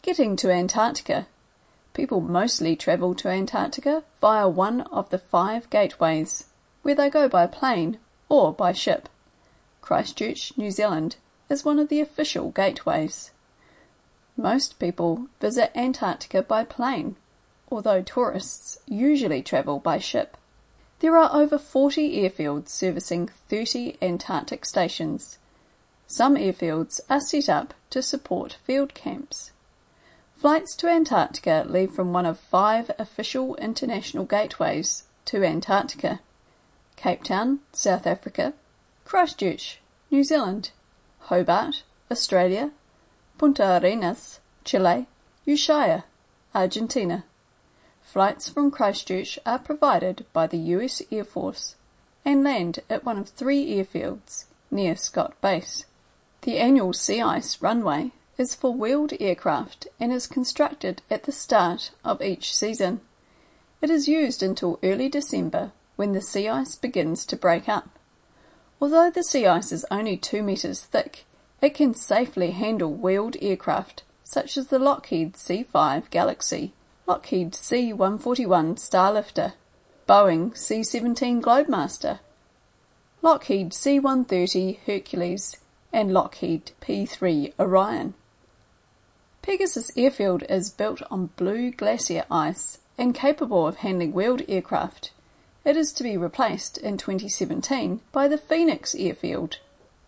Getting to Antarctica. People mostly travel to Antarctica via one of the 5 gateways, where they go by plane or by ship. Christchurch, New Zealand is one of the official gateways. Most people visit Antarctica by plane, although tourists usually travel by ship. There are over 40 airfields servicing 30 Antarctic stations. Some airfields are set up to support field camps. Flights to Antarctica leave from one of 5 official international gateways to Antarctica: Cape Town, South Africa; Christchurch, New Zealand; Hobart, Australia; Punta Arenas, Chile; Ushuaia, Argentina. Flights from Christchurch are provided by the US Air Force and land at one of 3 airfields near Scott Base. The annual sea ice runway is for wheeled aircraft and is constructed at the start of each season. It is used until early December, when the sea ice begins to break up. Although the sea ice is only 2 meters thick, it can safely handle wheeled aircraft such as the Lockheed C-5 Galaxy, Lockheed C-141 Starlifter, Boeing C-17 Globemaster, Lockheed C-130 Hercules, and Lockheed P-3 Orion. Pegasus Airfield is built on blue glacier ice and capable of handling wheeled aircraft. It is to be replaced in 2017 by the Phoenix Airfield,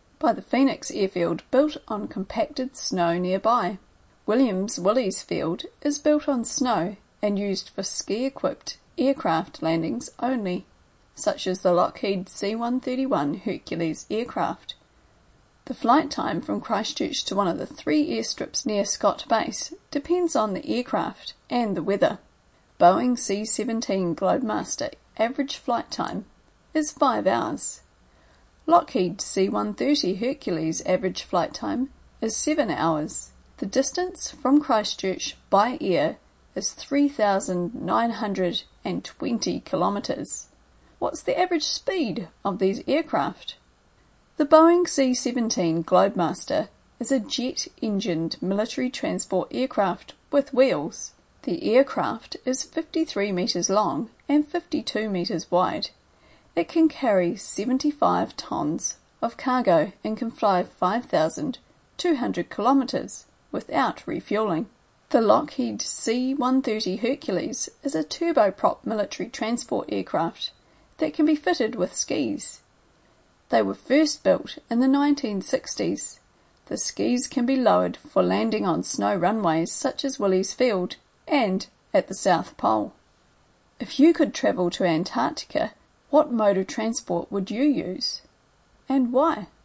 built on compacted snow nearby. Williams Willys Field is built on snow and used for ski-equipped aircraft landings only, such as the Lockheed C-131 Hercules aircraft. The flight time from Christchurch to one of the 3 airstrips near Scott Base depends on the aircraft and the weather. Boeing C-17 Globemaster average flight time is 5 hours. Lockheed C-130 Hercules average flight time is 7 hours. The distance from Christchurch by air is 3,920 kilometres. What's the average speed of these aircraft? The Boeing C-17 Globemaster is a jet-engined military transport aircraft with wheels. The aircraft is 53 metres long and 52 metres wide. It can carry 75 tonnes of cargo and can fly 5,200 kilometres without refuelling. The Lockheed C-130 Hercules is a turboprop military transport aircraft that can be fitted with skis. They were first built in the 1960s. The skis can be lowered for landing on snow runways such as Willys Field and at the South Pole. If you could travel to Antarctica, what mode of transport would you use, and why?